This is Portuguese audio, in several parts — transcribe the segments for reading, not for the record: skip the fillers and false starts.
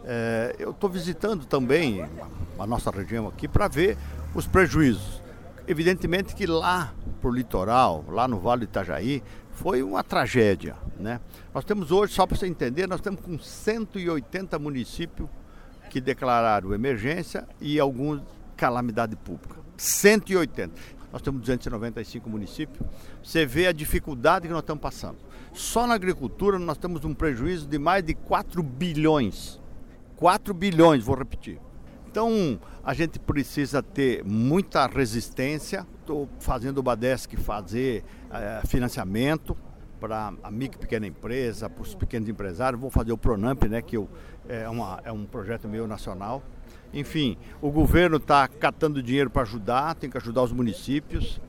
Eu estou visitando também a nossa região aqui para ver os prejuízos. Evidentemente que lá para o litoral, lá no Vale do Itajaí, foi uma tragédia, né? Nós temos hoje, só para você entender, nós temos com 180 municípios que declararam emergência e alguns calamidade pública. 180. Nós temos 295 municípios. Você vê a dificuldade que nós estamos passando. Só na agricultura nós temos um prejuízo de mais de 4 bilhões. 4 bilhões, vou repetir. Então, a gente precisa ter muita resistência. Estou fazendo o Badesc fazer financiamento para a micro e pequena empresa, para os pequenos empresários. Vou fazer o Pronamp, né, que é um projeto meu nacional. Enfim, o governo está catando dinheiro para ajudar, tem que ajudar os municípios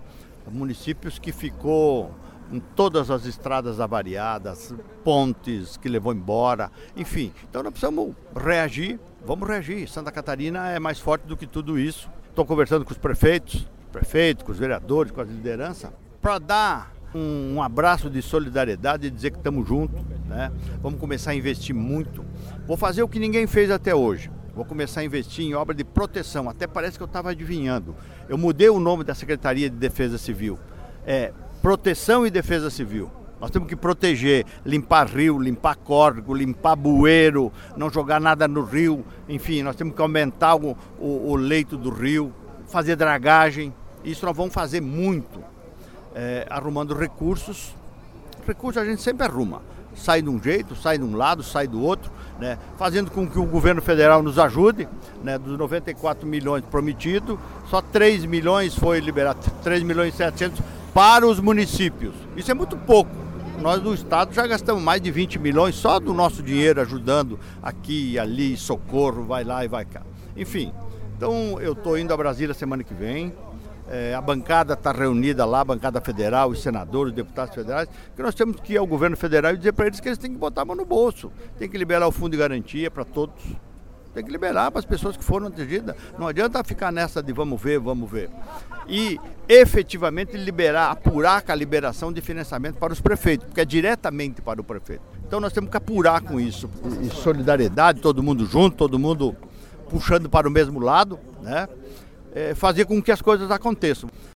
que ficou em todas as estradas avariadas, pontes que levou embora, enfim. Então nós precisamos reagir, vamos reagir. Santa Catarina é mais forte do que tudo isso. Estou conversando com os prefeitos, com os vereadores, com a liderança, para dar um abraço de solidariedade e dizer que estamos juntos, né? Vamos começar a investir muito. Vou fazer o que ninguém fez até hoje. Vou começar a investir em obra de proteção. Até parece que eu estava adivinhando. Eu mudei o nome da Secretaria de Defesa Civil. Proteção e Defesa Civil. Nós temos que proteger, limpar rio, limpar córrego, limpar bueiro, não jogar nada no rio. Enfim, nós temos que aumentar o leito do rio, fazer dragagem. Isso nós vamos fazer muito. Arrumando recursos. Recursos a gente sempre arruma. Sai de um jeito, sai de um lado, sai do outro, né? Fazendo com que o governo federal nos ajude, né? Dos 94 milhões prometidos, só 3 milhões foi liberado, 3 milhões e 700 para os municípios. Isso é muito pouco. Nós do estado já gastamos mais de 20 milhões só do nosso dinheiro ajudando aqui e ali, socorro, vai lá e vai cá. Enfim, então eu estou indo a Brasília semana que vem. A bancada está reunida lá, a bancada federal, os senadores, os deputados federais, que nós temos que ir ao governo federal e dizer para eles que eles têm que botar a mão no bolso. Tem que liberar o fundo de garantia para todos. Tem que liberar para as pessoas que foram atingidas. Não adianta ficar nessa de vamos ver. E efetivamente apurar com a liberação de financiamento para os prefeitos, porque é diretamente para o prefeito. Então nós temos que apurar com isso. E solidariedade, todo mundo junto, todo mundo puxando para o mesmo lado, né? Fazer com que as coisas aconteçam.